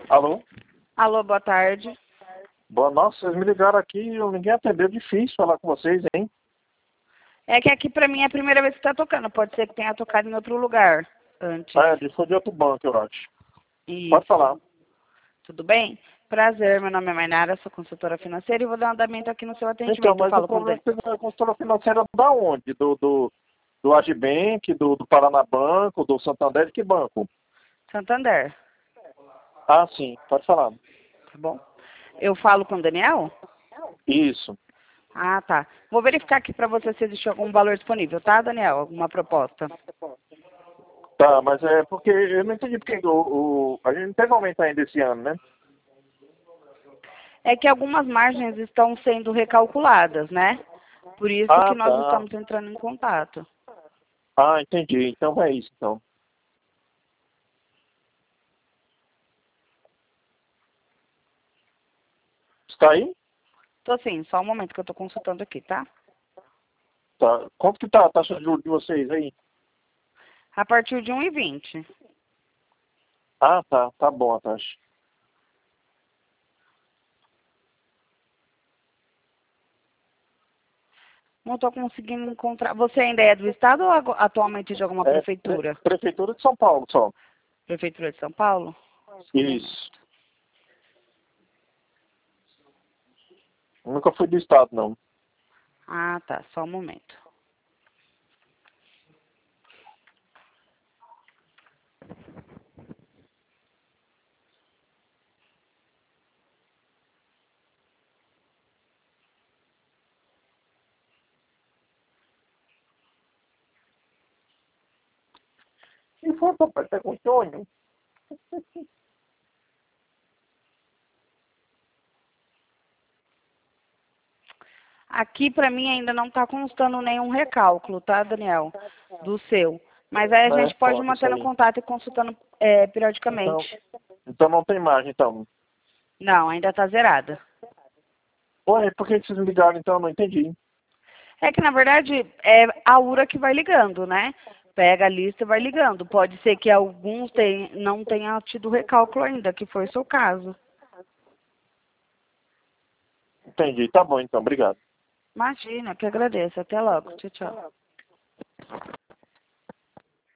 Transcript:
Alô? Alô, boa tarde. Boa, nossa, vocês me ligaram aqui e ninguém atendeu. Difícil falar com vocês, hein? É que aqui pra mim é a primeira vez que tá tocando. Pode ser que tenha tocado em outro lugar antes. Foi de outro banco, eu acho. Pode Isso. falar. Tudo bem? Prazer, meu nome é Mainara, sou consultora financeira e vou dar um andamento aqui no seu atendimento. Então, mas o Falo com problema é que você é consultora financeira da onde? Do Agibank, do Paranabanco, do Santander, de que banco? Santander, Ah, sim, pode falar. tá bom? Eu falo com o Daniel? Isso. Ah, tá. Vou verificar aqui pra você se existe algum valor disponível, tá, Daniel? Alguma proposta? Tá, mas é porque eu não entendi porque a gente não teve aumento ainda esse ano, né? É que algumas margens estão sendo recalculadas, né? Por isso Ah, que nós tá. estamos entrando em contato. Ah, entendi. Então é isso, então. Está aí? Tô sim, só um momento que eu tô consultando aqui, tá? Tá. Quanto que tá a taxa de juros de vocês aí? A partir de 1,20. Ah, tá. Tá bom a taxa. Não estou conseguindo encontrar. Você ainda é do estado ou atualmente de alguma É prefeitura? Prefeitura de São Paulo só. Prefeitura de São Paulo? Só um Isso. momento. Nunca fui do estado, não. Ah, tá. Só um momento. E foi, papai, tá com sonho? Aqui para mim ainda não está constando nenhum recálculo, tá, Daniel? Do seu. Mas aí a É gente pode ir foda isso mantendo aí. contato e consultando Então, periodicamente. então não tem margem, então. Não, ainda está zerada. Ué, por que vocês me ligaram, então? Eu não entendi. É que, na verdade, é a URA que vai ligando, né? Pega a lista e vai ligando. Pode ser que alguns não tenham tido recálculo ainda, que foi o seu caso. Entendi. Tá bom, então. Obrigado. Imagina, que agradeço. Até logo. Tchau, tchau.